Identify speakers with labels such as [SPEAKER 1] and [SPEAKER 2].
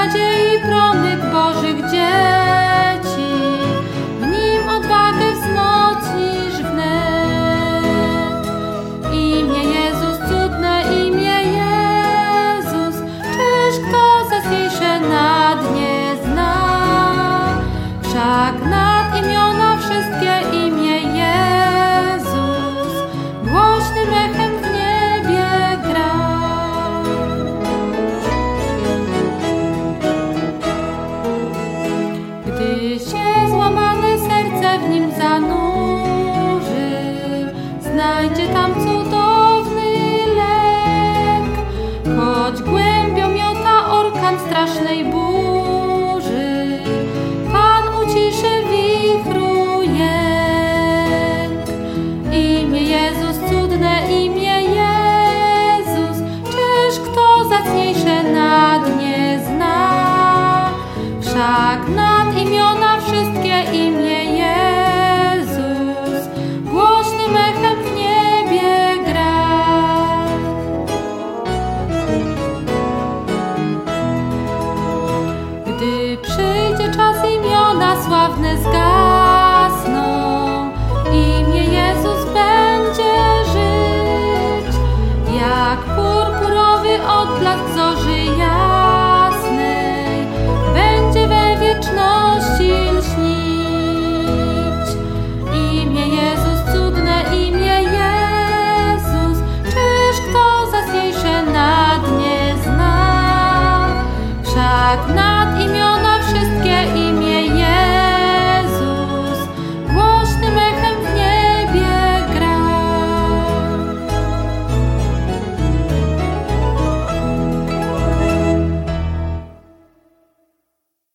[SPEAKER 1] nadziei promyk Bożych dzieci, w nim odwagę wzmocnisz wnet. Imię Jezus, cudne imię Jezus, czyż kto zacniejsze nad nie zna? Wszak nad imiona wszystkie imię Jezus głośnym echem w niebie gra. Gdy się złamane serce w nim zanurzy, znajdzie tam cudowny lek. Choć głębią miota orkan strasznej burzy, Pan uciszy wichru jęk. Imię Jezus, cudne imię Jezus, czyż kto zacniejsze nad nie zna? Wszak nad imiona wszystkie imię Jezus głośnym echem w niebie gra. Gdy przyjdzie czas, imiona sławne zgasną, imię Jezus będzie żyć, jak purpurowy odblask